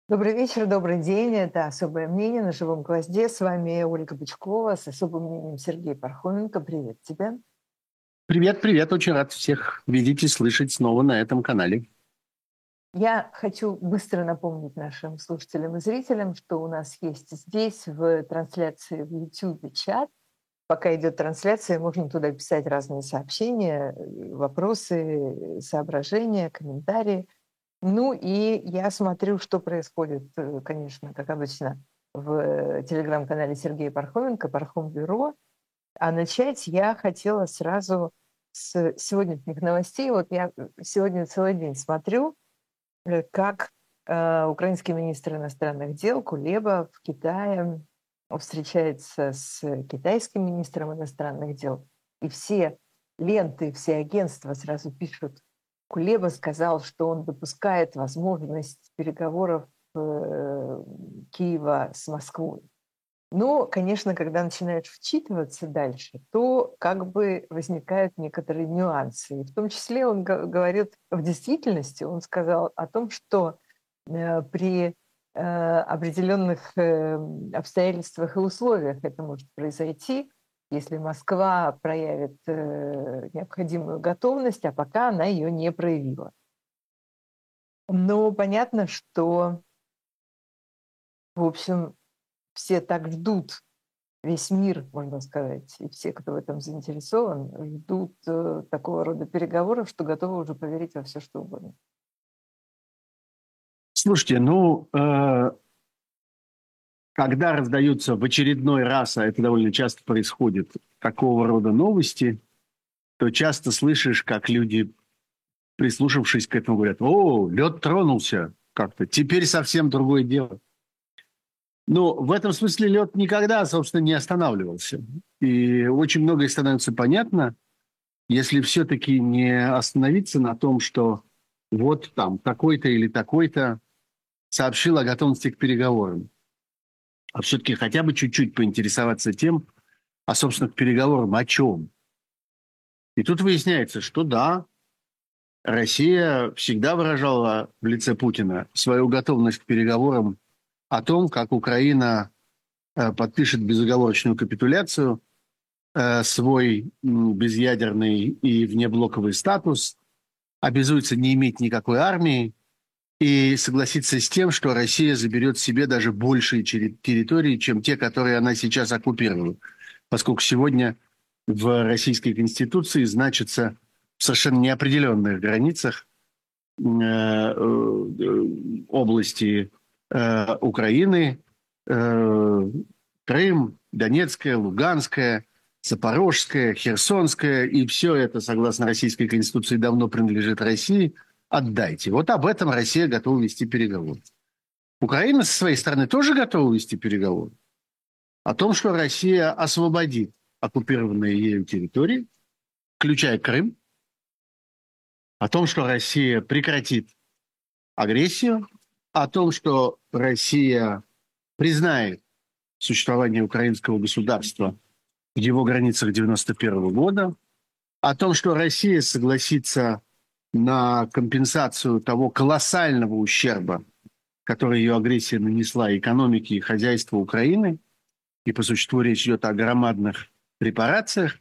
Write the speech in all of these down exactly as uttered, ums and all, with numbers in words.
Добрый вечер, добрый день. Это «Особое мнение» на «Живом гвозде». С вами Ольга Бычкова, с особым мнением Сергей Пархоменко. Привет тебе. Привет, привет, очень рад всех видеть и слышать снова на этом канале. Я хочу быстро напомнить нашим слушателям и зрителям, что у нас есть здесь в трансляции в YouTube чат. Пока идет трансляция, можно туда писать разные сообщения, э, вопросы, соображения, комментарии. Ну и я смотрю, что происходит, э, конечно, как обычно, в э, телеграм-канале Сергея Пархоменко «Пархом-бюро». А начать я хотела сразу с сегодняшних новостей. Вот я э, сегодня целый день смотрю, э, как э, украинский министр иностранных дел Кулеба в Китае встречается с китайским министром иностранных дел. И все ленты, все агентства сразу пишут: Кулеба сказал, что он допускает возможность переговоров э, Киева с Москвой. Но, конечно, когда начинаешь вчитываться дальше, то как бы возникают некоторые нюансы. И в том числе он г- говорит в действительности, он сказал о том, что э, при э, определенных э, обстоятельствах и условиях это может произойти, если Москва проявит э, необходимую готовность, а пока она ее не проявила. Но понятно, что, в общем, все так ждут, весь мир, можно сказать, и все, кто в этом заинтересован, ждут э, такого рода переговоров, что готовы уже поверить во все, что угодно. Слушайте, ну, э, когда раздаются в очередной раз, а это довольно часто происходит, такого рода новости, то часто слышишь, как люди, прислушавшись к этому, говорят: «О, лед тронулся как-то, теперь совсем другое дело». Но в этом смысле лед никогда, собственно, не останавливался. И очень многое становится понятно, если все-таки не остановиться на том, что вот там такой-то или такой-то сообщил о готовности к переговорам. А все-таки хотя бы чуть-чуть поинтересоваться тем, а, собственно, к переговорам о чем. И тут выясняется, что да, Россия всегда выражала в лице Путина свою готовность к переговорам о том, как Украина э, подпишет безоговорочную капитуляцию, э, свой м, безъядерный и внеблоковый статус, обязуется не иметь никакой армии, и согласиться с тем, что Россия заберет себе даже большие территории, чем те, которые она сейчас оккупирует. Поскольку сегодня в Российской Конституции значится в совершенно неопределенных границах э, э, области э, Украины, э, Крым, Донецкая, Луганская, Запорожская, Херсонская, и все это, согласно Российской Конституции, давно принадлежит России. Отдайте. Вот об этом Россия готова вести переговоры. Украина со своей стороны тоже готова вести переговоры. О том, что Россия освободит оккупированные ею территории, включая Крым. О том, что Россия прекратит агрессию. О том, что Россия признает существование украинского государства в его границах девяносто первого года. О том, что Россия согласится на компенсацию того колоссального ущерба, который ее агрессия нанесла экономике и хозяйству Украины. И по существу речь идет о громадных репарациях.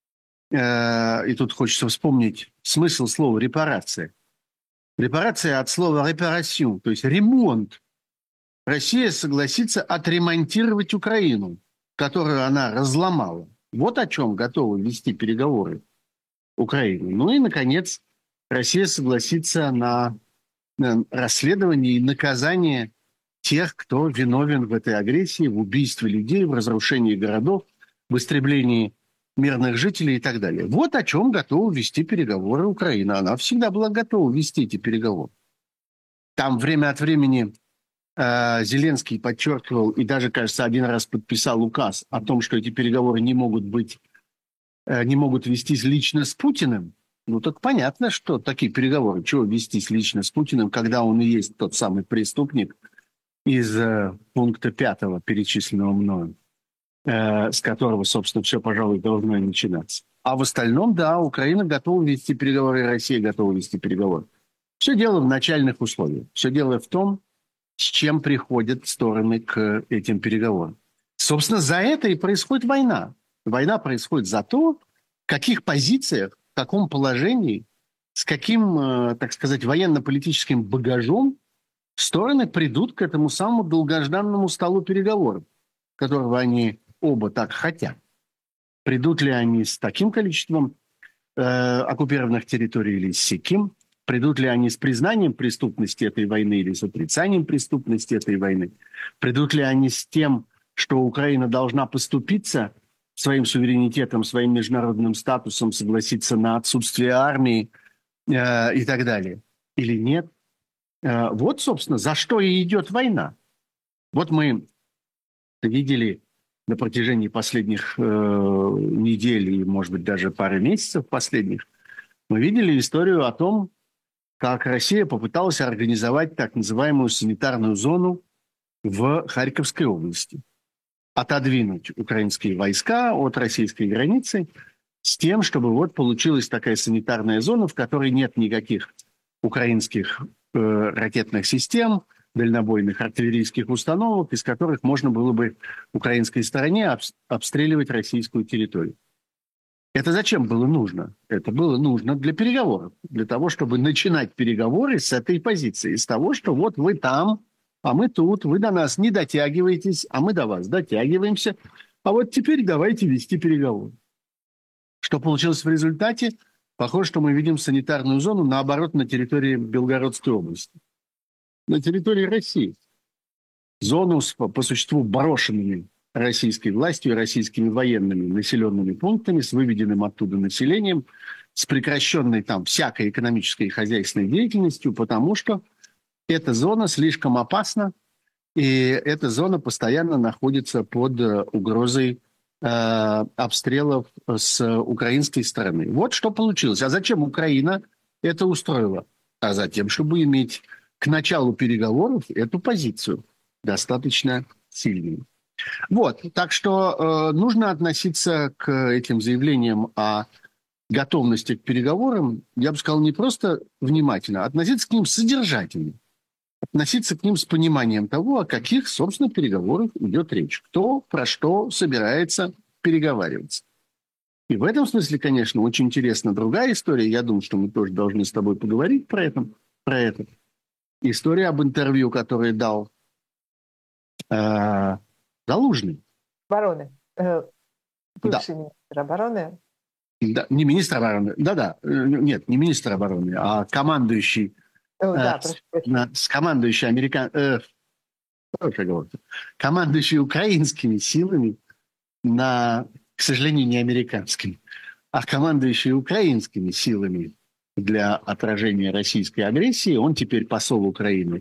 Э, И тут хочется вспомнить смысл слова «репарация». Репарация от слова «репарасьон», то есть ремонт. Россия согласится отремонтировать Украину, которую она разломала. Вот о чем готовы вести переговоры Украины. Ну и, наконец, Россия согласится на расследование и наказание тех, кто виновен в этой агрессии, в убийстве людей, в разрушении городов, в истреблении мирных жителей и так далее. Вот о чем готова вести переговоры Украина. Она всегда была готова вести эти переговоры. Там время от времени э, Зеленский подчеркивал и даже, кажется, один раз подписал указ о том, что эти переговоры не могут быть, э, не могут вестись лично с Путиным. Ну, так понятно, что такие переговоры, чего вестись лично с Путиным, когда он и есть тот самый преступник из э, пункта пятого, перечисленного мною, э, с которого, собственно, все, пожалуй, должно и начинаться. А в остальном, да, Украина готова вести переговоры, и Россия готова вести переговоры. Все дело в начальных условиях. Все дело в том, с чем приходят стороны к этим переговорам. Собственно, за это и происходит война. Война происходит за то, в каких позициях, в каком положении, с каким, э, так сказать, военно-политическим багажом стороны придут к этому самому долгожданному столу переговоров, которого они оба так хотят. Придут ли они с таким количеством э, оккупированных территорий или с сяким? Придут ли они с признанием преступности этой войны или с отрицанием преступности этой войны? Придут ли они с тем, что Украина должна поступиться своим суверенитетом, своим международным статусом, согласиться на отсутствие армии э, и так далее? Или нет? Э, вот, собственно, за что и идет война. Вот мы видели на протяжении последних э, недель и, может быть, даже пары месяцев последних, мы видели историю о том, как Россия попыталась организовать так называемую санитарную зону в Харьковской области. Отодвинуть украинские войска от российской границы с тем, чтобы вот получилась такая санитарная зона, в которой нет никаких украинских э, ракетных систем, дальнобойных артиллерийских установок, из которых можно было бы украинской стороне обстреливать российскую территорию. Это зачем было нужно? Это было нужно для переговоров, для того, чтобы начинать переговоры с этой позиции, с того, что вот вы там, а мы тут, вы до нас не дотягиваетесь, а мы до вас дотягиваемся, а вот теперь давайте вести переговоры. Что получилось в результате? Похоже, что мы видим санитарную зону, наоборот, на территории Белгородской области, на территории России. Зону с, по существу, брошенными российской властью и российскими военными населенными пунктами, с выведенным оттуда населением, с прекращенной там всякой экономической и хозяйственной деятельностью, потому что эта зона слишком опасна, и эта зона постоянно находится под угрозой э, обстрелов с украинской стороны. Вот что получилось. А зачем Украина это устроила? А затем, чтобы иметь к началу переговоров эту позицию достаточно сильную. Вот, так что э, нужно относиться к этим заявлениям о готовности к переговорам, я бы сказал, не просто внимательно, а относиться к ним содержательно. Относиться к ним с пониманием того, о каких, собственно, переговорах идет речь. Кто про что собирается переговариваться. И в этом смысле, конечно, очень интересна другая история. Я думаю, что мы тоже должны с тобой поговорить про это. Про это. История об интервью, которое дал э, Залужный. Обороны. Э, бывший Да. министр обороны. Да, не министр обороны. Да-да. Нет, не министр обороны, а командующий. О, да, С, на, с командующий американ... Э, командующий украинскими силами на, к сожалению, не американскими, а командующий украинскими силами для отражения российской агрессии. Он теперь посол Украины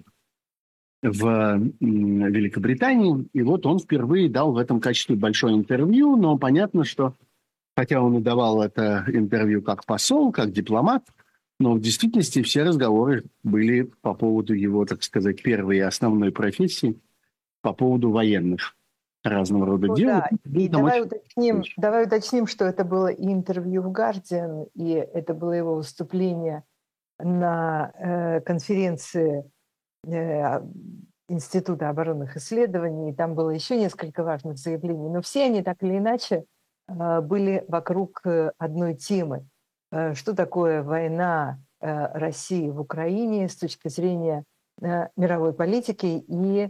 в Великобритании. И вот он впервые дал в этом качестве большое интервью, но понятно, что хотя он и давал это интервью как посол, как дипломат, но в действительности все разговоры были по поводу его, так сказать, первой и основной профессии, по поводу военных разного рода Ну, дел. да. И давай уточним, давай уточним, что это было и интервью в «Гардиан», и это было его выступление на э, конференции э, Института оборонных исследований. И там было еще несколько важных заявлений, но все они так или иначе э, были вокруг одной темы. Что такое война России в Украине с точки зрения мировой политики и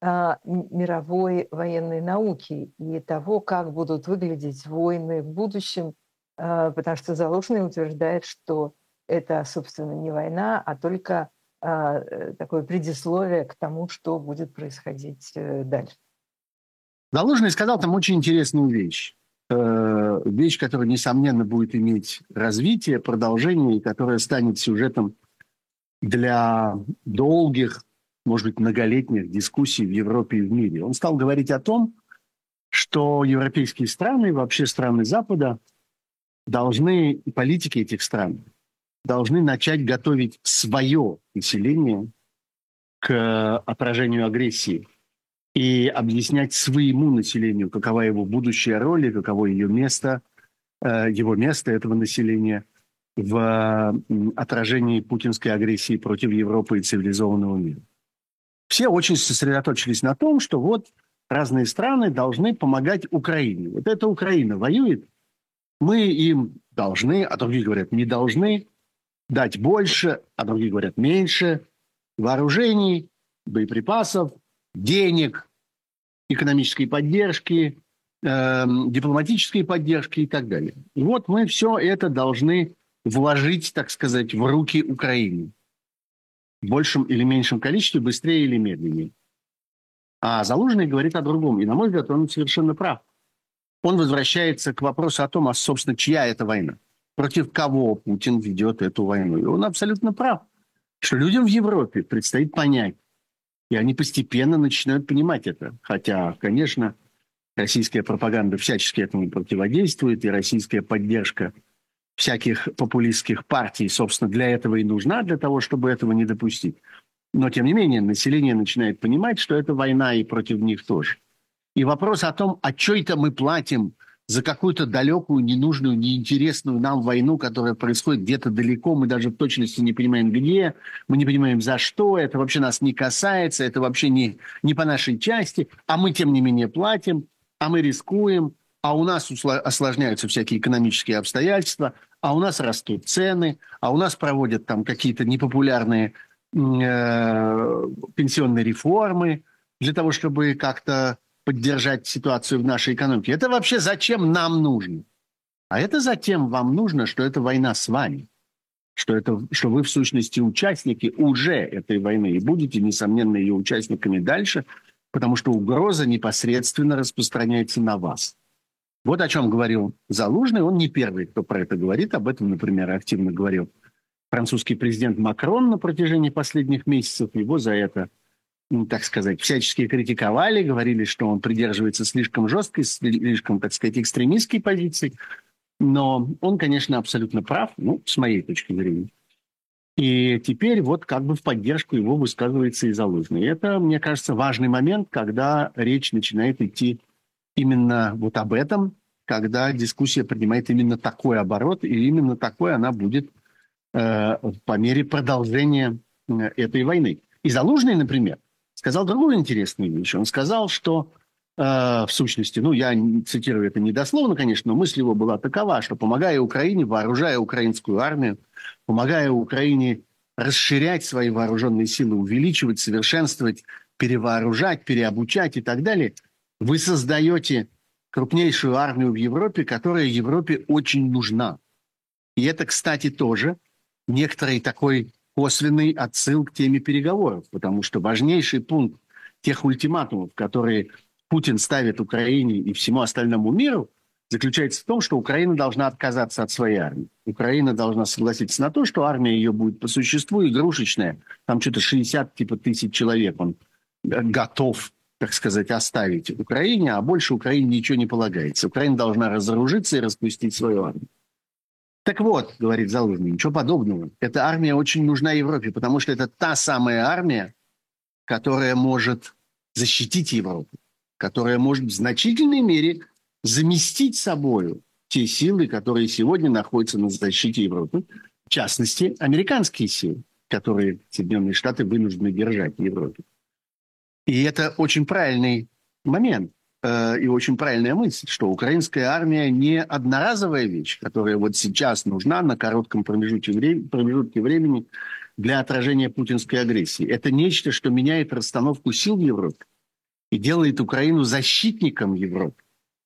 мировой военной науки, и того, как будут выглядеть войны в будущем, потому что Залужный утверждает, что это, собственно, не война, а только такое предисловие к тому, что будет происходить дальше. Залужный сказал там очень интересную вещь. Вещь, которая, несомненно, будет иметь развитие, продолжение, и которая станет сюжетом для долгих, может быть, многолетних дискуссий в Европе и в мире. Он стал говорить о том, что европейские страны, вообще страны Запада, должны, политики этих стран, должны начать готовить свое население к отражению агрессии и объяснять своему населению, какова его будущая роль и каково ее место, его место этого населения в отражении путинской агрессии против Европы и цивилизованного мира. все очень сосредоточились на том, что вот разные страны должны помогать Украине. Вот эта Украина воюет, мы им должны, а другие говорят, не должны дать больше, а другие говорят, меньше вооружений, боеприпасов, денег, экономической поддержки, э, дипломатической поддержки и так далее. И вот мы все это должны вложить, так сказать, в руки Украины. В большем или меньшем количестве, быстрее или медленнее. А Залужный говорит о другом. И, на мой взгляд, он совершенно прав. Он возвращается к вопросу о том, а, собственно, чья это война. Против кого Путин ведет эту войну. И он абсолютно прав, что людям в Европе предстоит понять. И они постепенно начинают понимать это. Хотя, конечно, российская пропаганда всячески этому противодействует, и российская поддержка всяких популистских партий, собственно, для этого и нужна, для того, чтобы этого не допустить. Но, тем не менее, население начинает понимать, что это война и против них тоже. И вопрос о том, а что это мы платим за какую-то далекую, ненужную, неинтересную нам войну, которая происходит где-то далеко, мы даже в точности не понимаем где, мы не понимаем за что, это вообще нас не касается, это вообще не, не по нашей части, а мы, тем не менее, платим, а мы рискуем, а у нас осложняются всякие экономические обстоятельства, а у нас растут цены, а у нас проводят там какие-то непопулярные э, пенсионные реформы для того, чтобы как-то поддержать ситуацию в нашей экономике. Это вообще зачем нам нужно? А это затем вам нужно, что это война с вами, что, это, что вы в сущности участники уже этой войны и будете, несомненно, ее участниками дальше, потому что угроза непосредственно распространяется на вас. Вот о чем говорил Залужный. Он не первый, кто про это говорит. Об этом, например, активно говорил французский президент Макрон на протяжении последних месяцев. Его за это, ну, так сказать, всячески критиковали, говорили, что он придерживается слишком жесткой, слишком, так сказать, экстремистской позиции. Но он, конечно, абсолютно прав, ну, с моей точки зрения. И теперь вот как бы в поддержку его высказывается и Залужный. И это, мне кажется, важный момент, когда речь начинает идти именно вот об этом, когда дискуссия принимает именно такой оборот, и именно такой она будет э, по мере продолжения э, этой войны. И Залужный, например, сказал другую интересную вещь. Он сказал, что э, в сущности, ну, я цитирую это недословно, конечно, но мысль его была такова, что помогая Украине, вооружая украинскую армию, помогая Украине расширять свои вооруженные силы, увеличивать, совершенствовать, перевооружать, переобучать и так далее, вы создаете крупнейшую армию в Европе, которая Европе очень нужна. И это, кстати, тоже некоторый такой косвенный отсыл к теме переговоров, потому что важнейший пункт тех ультиматумов, которые Путин ставит Украине и всему остальному миру, заключается в том, что Украина должна отказаться от своей армии. Украина должна согласиться на то, что армия ее будет по существу игрушечная. Там что-то шестьдесят типа, тысяч человек он готов, так сказать, оставить Украине, а больше Украине ничего не полагается. Украина должна разоружиться и распустить свою армию. Так вот, говорит Залужный, ничего подобного. Эта армия очень нужна Европе, потому что это та самая армия, которая может защитить Европу, которая может в значительной мере заместить собою те силы, которые сегодня находятся на защите Европы, в частности, американские силы, которые Соединенные Штаты вынуждены держать в Европе. И это очень правильный момент э, и очень правильная мысль, что украинская армия не одноразовая вещь, которая вот сейчас нужна на коротком промежутке, вре- промежутке времени для отражения путинской агрессии. Это нечто, что меняет расстановку сил в Европе и делает Украину защитником Европы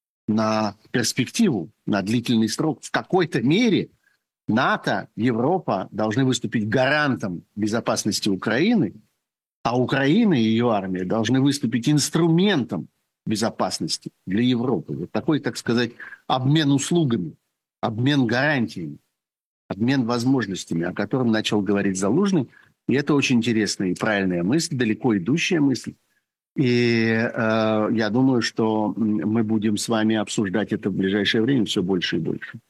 на перспективу, на длительный срок. В какой-то мере НАТО, Европа должны выступить гарантом безопасности Украины, а Украина и ее армия должны выступить инструментом безопасности для Европы. Вот такой, так сказать, обмен услугами, обмен гарантиями, обмен возможностями, о котором начал говорить Залужный. И это очень интересная и правильная мысль, далеко идущая мысль. И э, я думаю, что мы будем с вами обсуждать это в ближайшее время все больше и больше.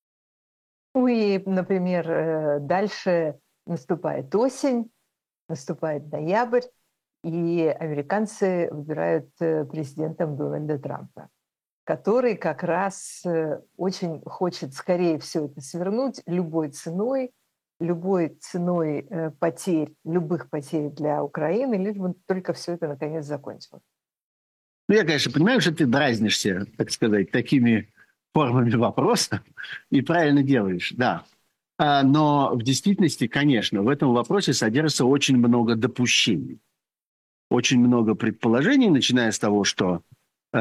Ну и, например, дальше наступает осень, наступает ноябрь, и американцы выбирают президентом Дональда Трампа, который как раз очень хочет скорее все это свернуть любой ценой, любой ценой э, потерь, любых потерь для Украины, лишь бы только все это наконец закончилось. Ну, я, конечно, понимаю, что ты дразнишься, так сказать, такими формами вопроса и правильно делаешь, да. А, но в действительности, конечно, в этом вопросе содержится очень много допущений. Очень много предположений, начиная с того, что э,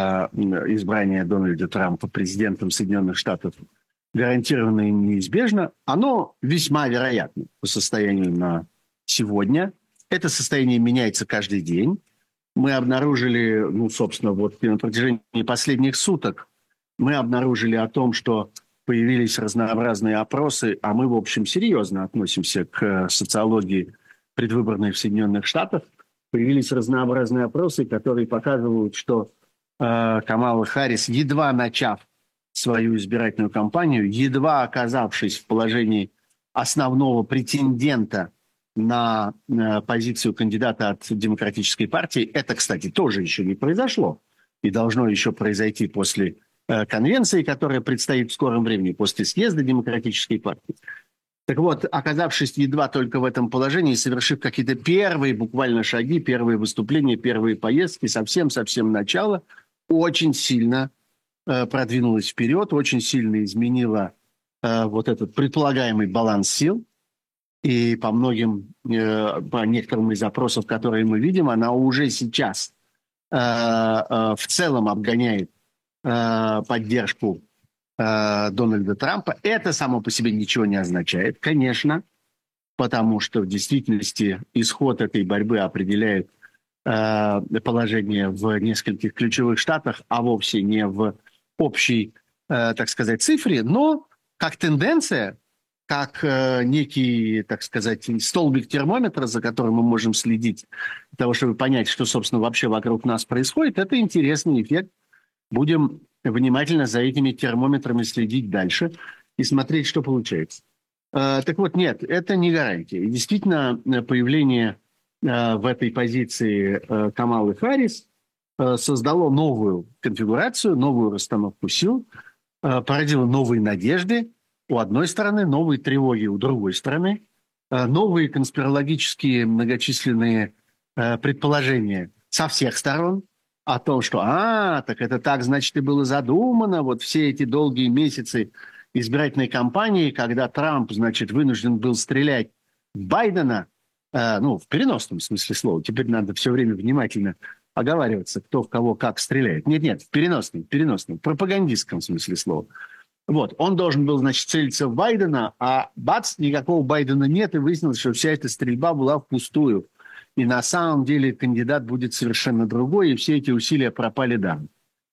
избрание Дональда Трампа президентом Соединенных Штатов гарантированно и неизбежно, оно весьма вероятно по состоянию на сегодня. Это состояние меняется каждый день. Мы обнаружили, ну, собственно, вот на протяжении последних суток мы обнаружили о том, что появились разнообразные опросы, а мы, в общем, серьезно относимся к социологии предвыборной в Соединенных Штатах. Появились разнообразные опросы, которые показывают, что э, Камала Харрис, едва начав свою избирательную кампанию, едва оказавшись в положении основного претендента на э, позицию кандидата от Демократической партии, это, кстати, тоже еще не произошло и должно еще произойти после э, конвенции, которая предстоит в скором времени, после съезда Демократической партии. Так вот, оказавшись едва только в этом положении, совершив какие-то первые буквально шаги, первые выступления, первые поездки, совсем-совсем начало, очень сильно э, продвинулась вперед, очень сильно изменила э, вот этот предполагаемый баланс сил. И по многим, э, по некоторым из запросов, которые мы видим, она уже сейчас э, э, в целом обгоняет э, поддержку Дональда Трампа. Это само по себе ничего не означает, конечно, потому что в действительности исход этой борьбы определяет э, положение в нескольких ключевых штатах, а вовсе не в общей, э, так сказать, цифре, но как тенденция, как э, некий, так сказать, столбик термометра, за которым мы можем следить, для того, чтобы понять, что, собственно, вообще вокруг нас происходит, это интересный эффект. Будем внимательно за этими термометрами следить дальше и смотреть, что получается. Э, так вот, нет, это не гарантия. И действительно, появление э, в этой позиции э, Камалы Харрис э, создало новую конфигурацию, новую расстановку сил, э, породило новые надежды у одной стороны, новые тревоги у другой стороны, э, новые конспирологические многочисленные э, предположения со всех сторон, о том, что, а, так это так, значит, и было задумано, вот все эти долгие месяцы избирательной кампании, когда Трамп, значит, вынужден был стрелять в Байдена, э, ну, в переносном смысле слова, теперь надо все время внимательно оговариваться, кто в кого как стреляет. Нет-нет, в переносном, переносном, пропагандистском смысле слова. Вот, он должен был, значит, целиться в Байдена, а бац, никакого Байдена нет, и выяснилось, что вся эта стрельба была впустую. И на самом деле кандидат будет совершенно другой, и все эти усилия пропали даром.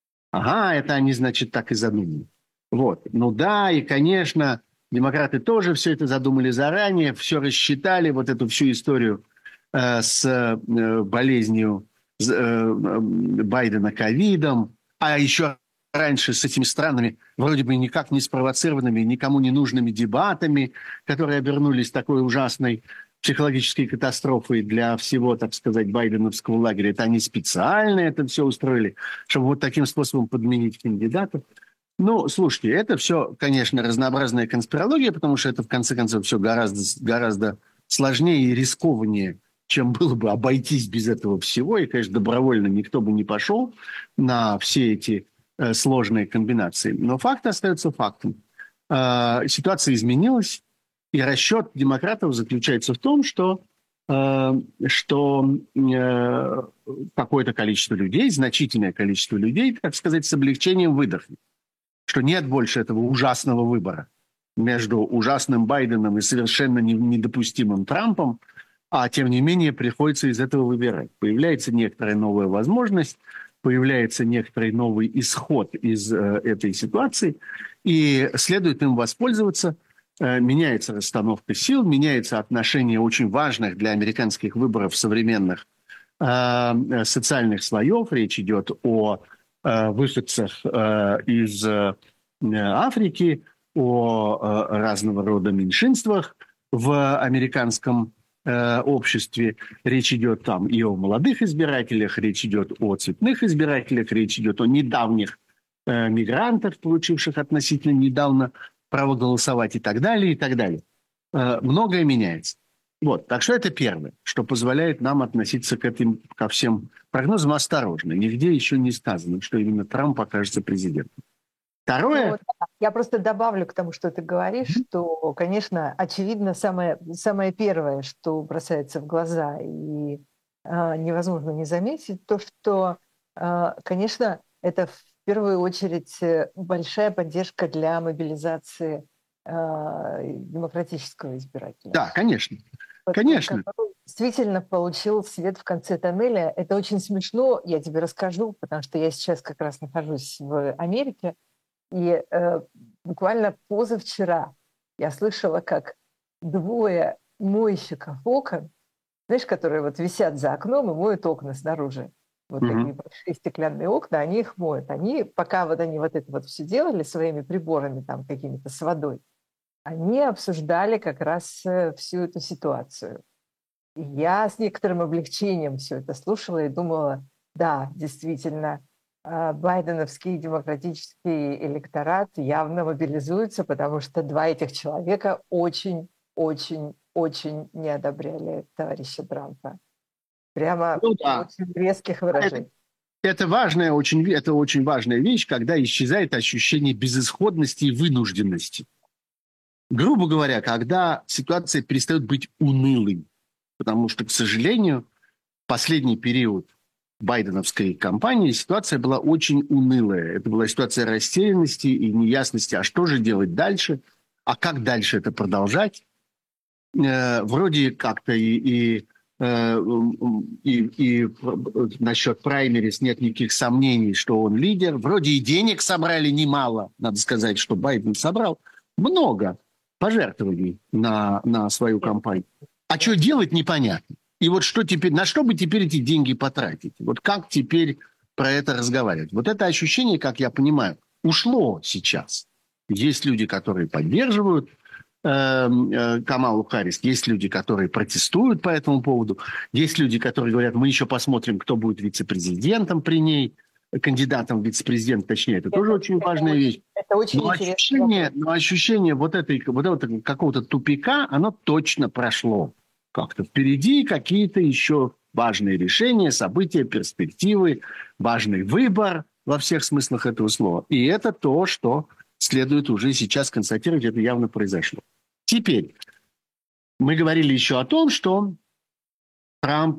Ага, это они, значит, так и задумали. Вот. Ну да, и, конечно, демократы тоже все это задумали заранее, все рассчитали, вот эту всю историю э, с э, болезнью э, Байдена ковидом, а еще раньше с этими странными, вроде бы никак не спровоцированными, никому не нужными дебатами, которые обернулись такой ужасной психологической катастрофой для всего, так сказать, байденовского лагеря. Это они специально это все устроили, чтобы вот таким способом подменить кандидатов. Ну, слушайте, это все, конечно, разнообразная конспирология, потому что это, в конце концов, все гораздо, гораздо сложнее и рискованнее, чем было бы обойтись без этого всего. И, конечно, добровольно никто бы не пошел на все эти э, сложные комбинации. Но факт остается фактом. Э, ситуация изменилась. И расчет демократов заключается в том, что, э, что э, какое-то количество людей, значительное количество людей, так сказать, с облегчением выдохнет. Что нет больше этого ужасного выбора между ужасным Байденом и совершенно недопустимым Трампом, а тем не менее приходится из этого выбирать. Появляется некоторая новая возможность, появляется некоторый новый исход из э, этой ситуации, и следует им воспользоваться. Меняется расстановка сил, меняется отношение очень важных для американских выборов современных э, социальных слоев. Речь идет о э, выходцах э, из э, Африки, о э, разного рода меньшинствах в американском э, обществе. Речь идет там и о молодых избирателях, речь идет о цветных избирателях, речь идет о недавних э, мигрантах, получивших относительно недавно право голосовать и так далее, и так далее. э, многое меняется. Вот, так что это первое, что позволяет нам относиться к этим, ко всем прогнозам осторожно. Нигде еще не сказано, что именно Трамп окажется президентом. Второе... Ну, да. Я просто добавлю к тому, что ты говоришь, что, конечно, очевидно, самое, самое первое, что бросается в глаза и э, невозможно не заметить, то, что, э, конечно, это в первую очередь большая поддержка для мобилизации э, демократического избирателя. Да, конечно. Вот, Конечно. который действительно получил свет в конце тоннеля. Это очень смешно, я тебе расскажу, потому что я сейчас как раз нахожусь в Америке, и э, буквально позавчера я слышала, как двое мойщиков окон, знаешь, которые вот висят за окном и моют окна снаружи. Вот Угу. такие большие стеклянные окна, они их моют. Они, пока вот они вот это вот все делали своими приборами там какими-то с водой, они обсуждали как раз всю эту ситуацию. И я с некоторым облегчением все это слушала и думала, да, действительно, байденовский демократический электорат явно мобилизуется, потому что два этих человека очень-очень-очень не одобряли товарища Трампа. Прямо Ну, да. очень резких выражений. Это, это, важная, очень, это очень важная вещь, когда исчезает ощущение безысходности и вынужденности. Грубо говоря, когда ситуация перестает быть унылой, потому что, к сожалению, последний период байденовской кампании ситуация была очень унылая. Это была ситуация растерянности и неясности, а что же делать дальше, а как дальше это продолжать. Э, вроде как-то и, и, э, и, и насчет праймерис нет никаких сомнений, что он лидер. Вроде и денег собрали немало, надо сказать, что Байден собрал много пожертвований на, на свою кампанию. А что делать, непонятно. И вот что теперь, на что бы теперь эти деньги потратить? Вот как теперь про это разговаривать? Вот это ощущение, как я понимаю, ушло сейчас. Есть люди, которые поддерживают э, э, Камалу Харрис, есть люди, которые протестуют по этому поводу, есть люди, которые говорят, мы еще посмотрим, кто будет вице-президентом при ней, кандидатом в вице-президент, точнее, это, это тоже очень это важная очень, вещь. Это очень но ощущение, но ощущение вот, этой, вот этого какого-то тупика, оно точно прошло. Как-то впереди какие-то еще важные решения, события, перспективы, важный выбор во всех смыслах этого слова. И это то, что следует уже сейчас констатировать, это явно произошло. Теперь, мы говорили еще о том, что Трамп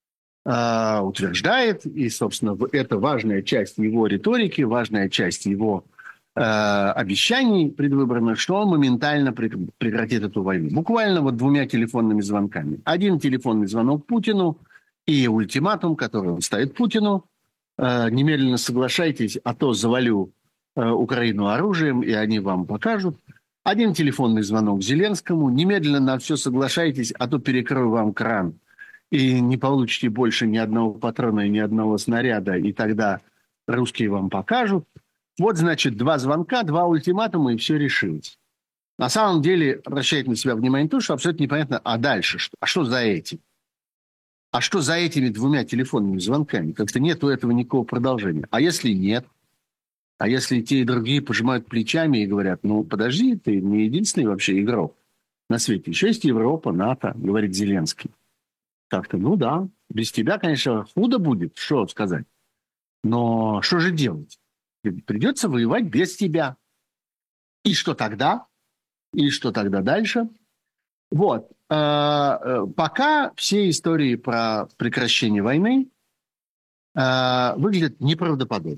э, утверждает, и, собственно, это важная часть его риторики, важная часть его э, обещаний предвыборных, что он моментально прекратит эту войну. Буквально вот двумя телефонными звонками. Один телефонный звонок Путину и ультиматум, который он ставит Путину. Э, немедленно соглашайтесь, а то завалю э, Украину оружием, и они вам покажут. Один телефонный звонок Зеленскому. Немедленно на все соглашайтесь, а то перекрою вам кран. И не получите больше ни одного патрона и ни одного снаряда, и тогда русские вам покажут. Вот, значит, два звонка, два ультиматума, и все решилось. На самом деле, обращает на себя внимание то, что абсолютно непонятно, а дальше что? А что за этим? А что за этими двумя телефонными звонками? Как-то нету этого никакого продолжения. А если нет? А если те и другие пожимают плечами и говорят, ну, подожди, ты не единственный вообще игрок на свете. Еще есть Европа, НАТО, говорит Зеленский. Как-то, ну да, без тебя, конечно, худо будет, что сказать. Но что же делать? Придется воевать без тебя. И что тогда? И что тогда дальше? Вот. Пока все истории про прекращение войны выглядят неправдоподобно.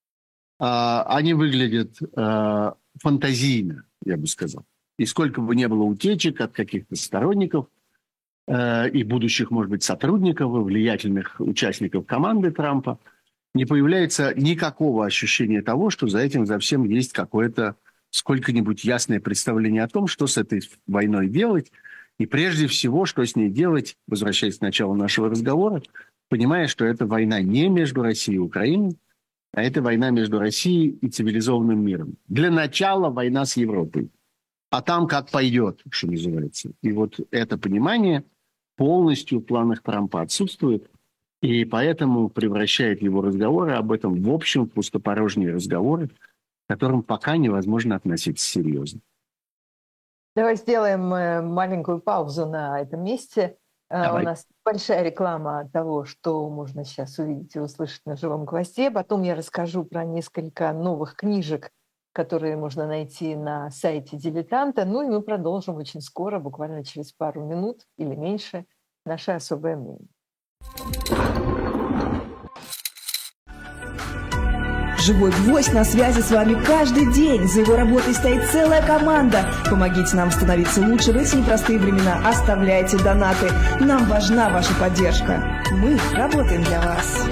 Они выглядят фантазийно, я бы сказал. И сколько бы ни было утечек от каких-то сторонников и будущих, может быть, сотрудников, влиятельных участников команды Трампа, не появляется никакого ощущения того, что за этим, за всем есть какое-то сколько-нибудь ясное представление о том, что с этой войной делать, и прежде всего, что с ней делать, возвращаясь к началу нашего разговора, понимая, что это война не между Россией и Украиной, а это война между Россией и цивилизованным миром. Для начала война с Европой, а там как пойдет, что называется. И вот это понимание полностью в планах Трампа отсутствует, и поэтому превращает его разговоры об этом в общем пустопорожние разговоры, к которым пока невозможно относиться серьезно. Давай сделаем э, маленькую паузу на этом месте. Э, У Давай. нас большая реклама того, что можно сейчас увидеть и услышать на «Живом гвозде». Потом я расскажу про несколько новых книжек, которые можно найти на сайте «Дилетанта». Ну и мы продолжим очень скоро, буквально через пару минут или меньше, наше особое мнение. «Живой гвоздь» на связи с вами каждый день. За его работой стоит целая команда. Помогите нам становиться лучше в эти непростые времена. Оставляйте донаты. Нам важна ваша поддержка. Мы работаем для вас.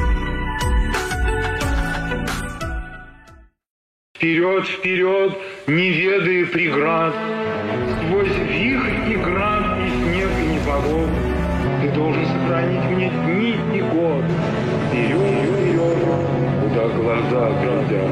Вперед, вперед, не ведая преград, сквозь вихрь и град, и снег, и непогоду, ты должен сохранить мне дни и год. Вперед, вперед, куда глаза глядят.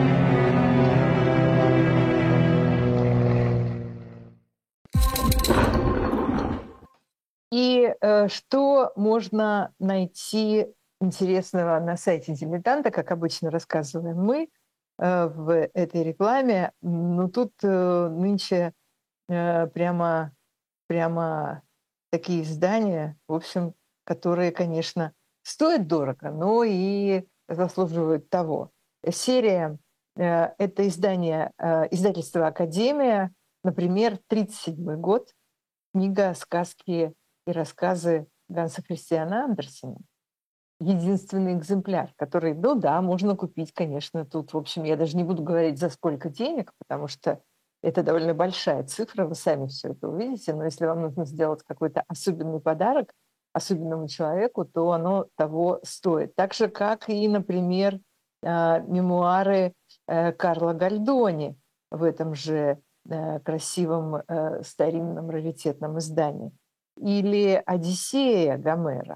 И э, что можно найти интересного на сайте «Дилетанта», как обычно рассказываем мы э, в этой рекламе. Ну, тут э, нынче э, прямо, прямо такие издания, в общем, которые, конечно, стоят дорого, но и заслуживают того. Серия э, — это издание, э, издательство «Академия», например, тридцать седьмой год, книга «Сказки и рассказы» Ганса Христиана Андерсена. Единственный экземпляр, который, ну да, можно купить, конечно, тут, в общем, я даже не буду говорить, за сколько денег, потому что это довольно большая цифра, вы сами все это увидите, но если вам нужно сделать какой-то особенный подарок особенному человеку, то оно того стоит. Так же, как и, например, мемуары Карла Гальдони в этом же красивом старинном раритетном издании. Или «Одиссея» Гомера,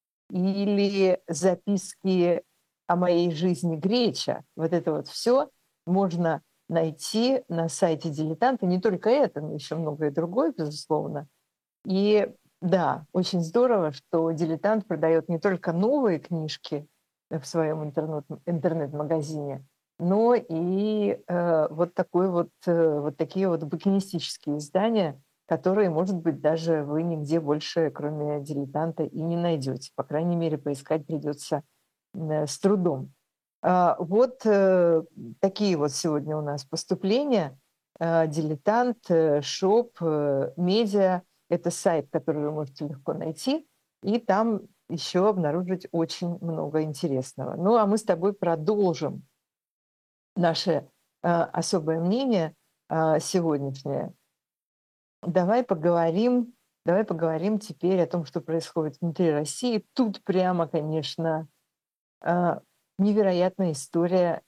или записки о моей жизни Греча. Вот это вот все можно найти на сайте «Дилетанта». Не только это, но еще многое другое, безусловно. И да, очень здорово, что «Дилетант» продает не только новые книжки в своем интернет, интернет-магазине, но и э, вот, такой вот, э, вот такие вот букинистические издания, которые, может быть, даже вы нигде больше, кроме «Дилетанта», и не найдете. По крайней мере, поискать придется э, с трудом. А, вот э, такие вот сегодня у нас поступления. Э, «Дилетант», э, «Шоп», э, «Медиа». Это сайт, который вы можете легко найти, и там еще обнаружить очень много интересного. Ну, а мы с тобой продолжим наше э, особое мнение э, сегодняшнее. Давай поговорим, давай поговорим теперь о том, что происходит внутри России. Тут прямо, конечно, э, невероятная история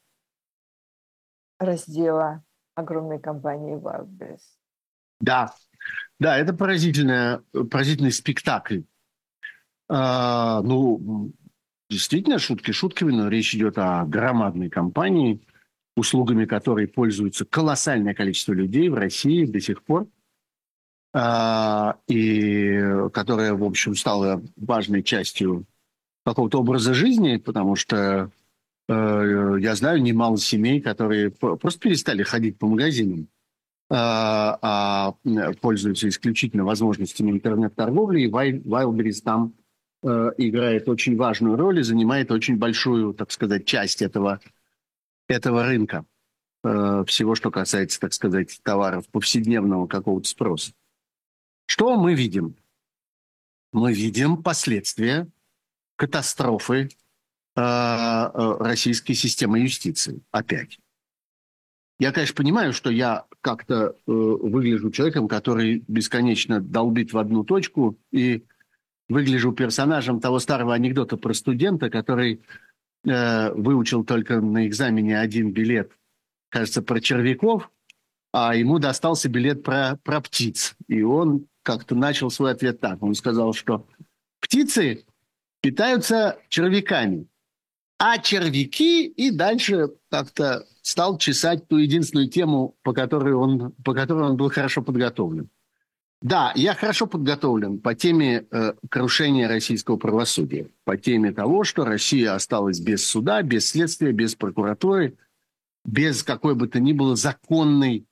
раздела огромной компании Wildberries. Да, да, это поразительная, поразительный спектакль. А, ну, действительно, шутки шутками, но речь идет о громадной компании, услугами которой пользуются колоссальное количество людей в России до сих пор, а, и которая, в общем, стала важной частью какого-то образа жизни, потому что э, я знаю немало семей, которые просто перестали ходить по магазинам, а, а пользуются исключительно возможностями интернет-торговли, и Wildberries там э, играет очень важную роль и занимает очень большую, так сказать, часть этого, этого рынка, э, всего, что касается, так сказать, товаров повседневного какого-то спроса. Что мы видим? Мы видим последствия катастрофы э, российской системы юстиции. Опять. Я, конечно, понимаю, что я как-то э, выгляжу человеком, который бесконечно долбит в одну точку, и выгляжу персонажем того старого анекдота про студента, который э, выучил только на экзамене один билет, кажется, про червяков, а ему достался билет про, про птиц. И он как-то начал свой ответ так. Он сказал, что птицы питаются червяками, а червяки, и дальше как-то стал чесать ту единственную тему, по которой он, по которой он был хорошо подготовлен. Да, я хорошо подготовлен по теме э, крушения российского правосудия, по теме того, что Россия осталась без суда, без следствия, без прокуратуры, без какой бы то ни было законной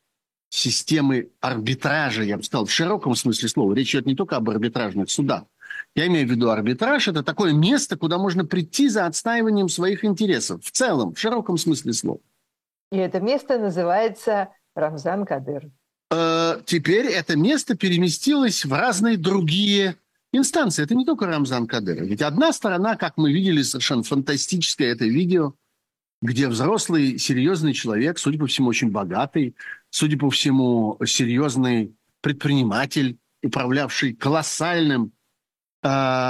системы арбитража, я бы сказал, в широком смысле слова. Речь идет не только об арбитражных судах. Я имею в виду арбитраж – это такое место, куда можно прийти за отстаиванием своих интересов. В целом, в широком смысле слова. И это место называется Рамзан Кадыров. Э, теперь это место переместилось в разные другие инстанции. Это не только Рамзан Кадыров. Ведь одна сторона, как мы видели, совершенно фантастическое это видео, где взрослый, серьезный человек, судя по всему, очень богатый, судя по всему, серьезный предприниматель, управлявший колоссальным э,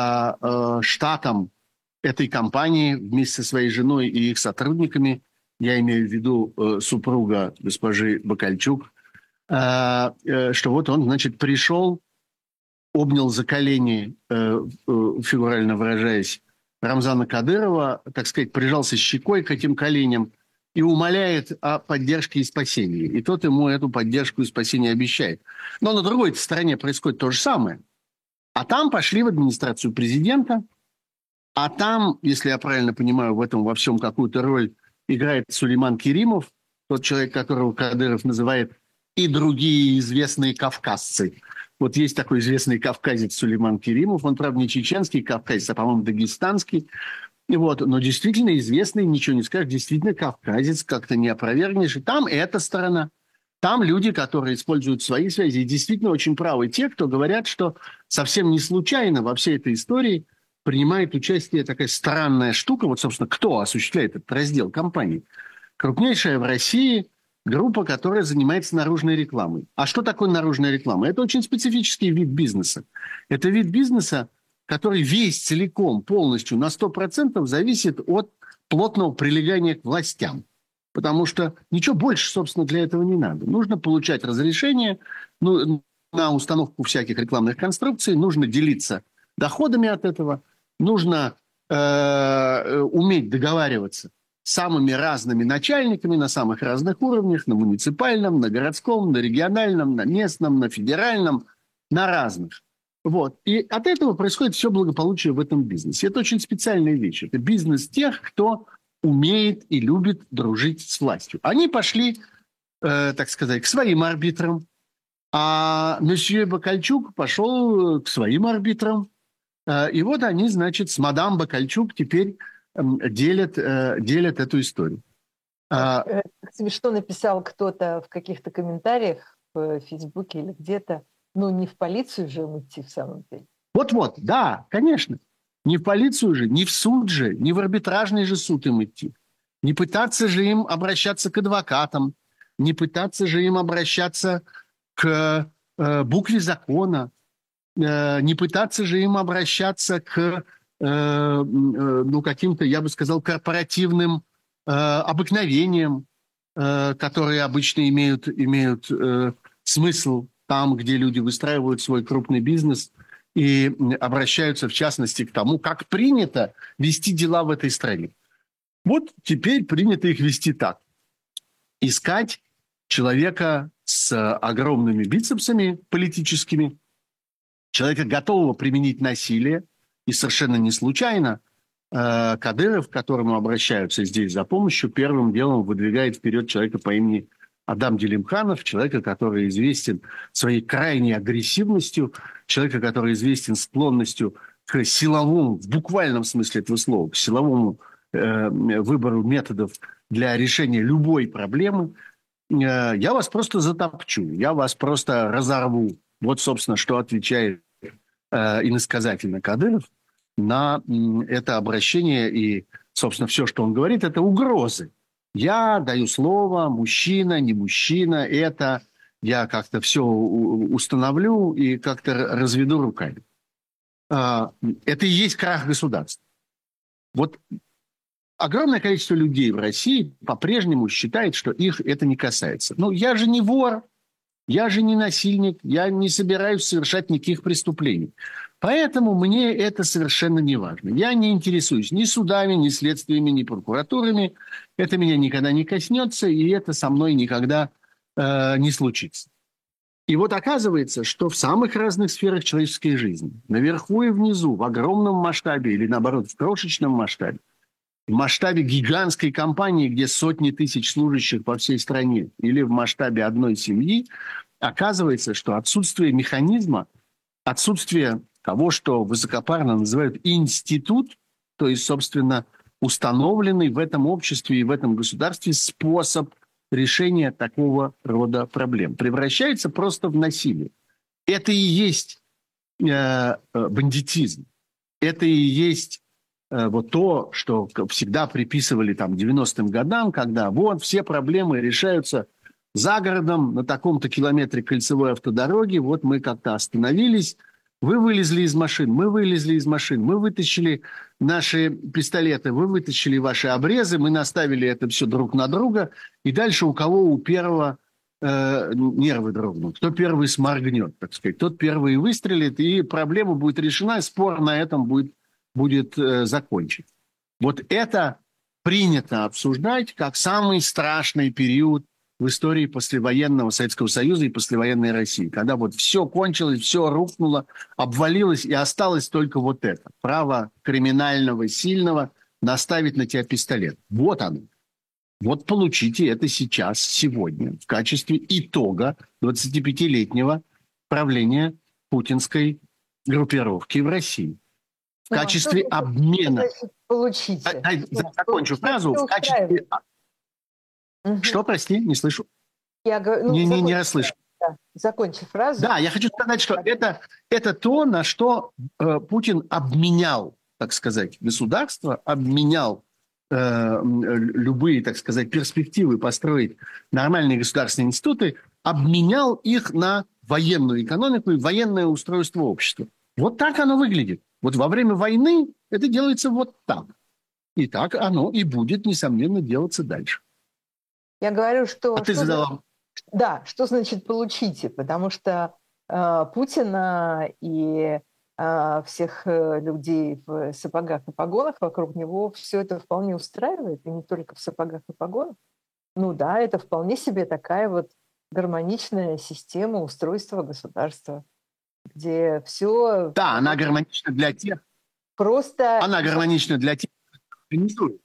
э, штатом этой компании вместе со своей женой и их сотрудниками, я имею в виду э, супруга госпожи Бакальчук, э, э, что вот он, значит, пришел, обнял за колени, э, э, фигурально выражаясь, Рамзана Кадырова, так сказать, прижался щекой к этим коленям и умоляет о поддержке и спасении. И тот ему эту поддержку и спасение обещает. Но на другой стороне происходит то же самое. А там пошли в администрацию президента, а там, если я правильно понимаю, в этом во всем какую-то роль играет Сулейман Керимов, тот человек, которого Кадыров называет и другие известные кавказцы. Вот есть такой известный кавказец Сулейман Керимов, он, правда, не чеченский кавказец, а, по-моему, дагестанский. И вот, но действительно известный, ничего не скажешь, действительно кавказец, как-то не опровергнешь. И там эта сторона, там люди, которые используют свои связи, и действительно очень правы те, кто говорят, что совсем не случайно во всей этой истории принимает участие такая странная штука. Вот, собственно, кто осуществляет этот раздел компании? Крупнейшая в России группа, которая занимается наружной рекламой. А что такое наружная реклама? Это очень специфический вид бизнеса. Это вид бизнеса, который весь целиком, полностью, на сто процентов зависит от плотного прилегания к властям. Потому что ничего больше, собственно, для этого не надо. Нужно получать разрешение ну, на установку всяких рекламных конструкций, нужно делиться доходами от этого, нужно э, уметь договариваться с самыми разными начальниками на самых разных уровнях, на муниципальном, на городском, на региональном, на местном, на федеральном, на разных. Вот. И от этого происходит все благополучие в этом бизнесе. Это очень специальная вещь. Это бизнес тех, кто умеет и любит дружить с властью. Они пошли, э, так сказать, к своим арбитрам, а месье Бакальчук пошел к своим арбитрам. Э, и вот они, значит, с мадам Бакальчук теперь э, делят, э, делят эту историю. Как смешно написал кто-то в каких-то комментариях в Фейсбуке или где-то, ну, не в полицию же им идти в самом деле. Вот-вот, да, конечно. Не в полицию же, не в суд же, не в арбитражный же суд им идти. Не пытаться же им обращаться к адвокатам, не пытаться же им обращаться к э, букве закона, э, не пытаться же им обращаться к э, э, ну, каким-то, я бы сказал, корпоративным э, обыкновениям, э, которые обычно имеют, имеют э, смысл там, где люди выстраивают свой крупный бизнес и обращаются, в частности, к тому, как принято вести дела в этой стране. Вот теперь принято их вести так. Искать человека с огромными бицепсами политическими, человека, готового применить насилие, и совершенно не случайно э, Кадыров, к которому обращаются здесь за помощью, первым делом выдвигает вперед человека по имени Адам Делимханов, человека, который известен своей крайней агрессивностью, человека, который известен склонностью к силовому, в буквальном смысле этого слова, к силовому э, выбору методов для решения любой проблемы. Э, я вас просто затопчу, я вас просто разорву. Вот, собственно, что отвечает э, иносказательно Кадыров на э, это обращение. И, собственно, все, что он говорит, это угрозы. Я даю слово, мужчина, не мужчина, это я как-то все установлю и как-то разведу руками. Это и есть крах государства. Вот огромное количество людей в России по-прежнему считает, что их это не касается. Ну, я же не вор, я же не насильник, я не собираюсь совершать никаких преступлений. Поэтому мне это совершенно не важно. Я не интересуюсь ни судами, ни следствиями, ни прокуратурами. Это меня никогда не коснется, и это со мной никогда э, не случится. И вот оказывается, что в самых разных сферах человеческой жизни, наверху и внизу, в огромном масштабе или, наоборот, в крошечном масштабе, в масштабе гигантской компании, где сотни тысяч служащих по всей стране, или в масштабе одной семьи, оказывается, что отсутствие механизма, отсутствие того, что высокопарно называют институт, то есть, собственно, установленный в этом обществе и в этом государстве способ решения такого рода проблем, превращается просто в насилие. Это и есть э, бандитизм. Это и есть э, вот то, что всегда приписывали там девяностым годам, когда вот все проблемы решаются за городом, на таком-то километре кольцевой автодороги, вот мы как-то остановились, вы вылезли из машин, мы вылезли из машин, мы вытащили наши пистолеты, вы вытащили ваши обрезы, мы наставили это все друг на друга, и дальше у кого у первого э, нервы дрогнут, кто первый сморгнет, так сказать, тот первый выстрелит, и проблема будет решена, и спор на этом будет, будет э, закончен. Вот это принято обсуждать как самый страшный период в истории послевоенного Советского Союза и послевоенной России, когда вот все кончилось, все рухнуло, обвалилось, и осталось только вот это. Право криминального, сильного наставить на тебя пистолет. Вот оно. Вот получите это сейчас, сегодня, в качестве итога двадцатипятилетнего правления путинской группировки в России. В качестве ну, обмена... Получите. Дай, закончу фразу. В качестве... Угу. Что, прости, не слышу? Я говорю, ну, не, закончи, не, не расслышу. Да, закончи фразу. Да, я хочу сказать, что это, это то, на что э, Путин обменял, так сказать, государство, обменял э, любые, так сказать, перспективы построить нормальные государственные институты, обменял их на военную экономику и военное устройство общества. Вот так оно выглядит. Вот во время войны это делается вот так. И так оно и будет, несомненно, делаться дальше. Я говорю, что... А что ты задала... значит, да, что значит «получите», потому что э, Путина и э, всех э, людей в сапогах и погонах вокруг него все это вполне устраивает, и не только в сапогах и погонах. Ну да, это вполне себе такая вот гармоничная система устройства государства, где все... Да, она гармонична для тех... Просто... Она гармонична для тех, кто организует.